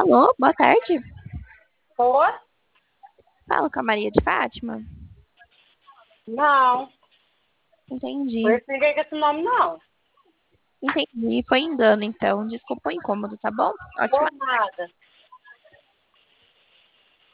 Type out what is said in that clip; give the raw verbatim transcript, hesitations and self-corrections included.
Alô, boa tarde. Oi? Fala com a Maria de Fátima. Não, Entendi. conheço ninguém com esse nome, não. Entendi. Foi engano, então. Desculpa o incômodo, tá bom? Ótima. Por nada.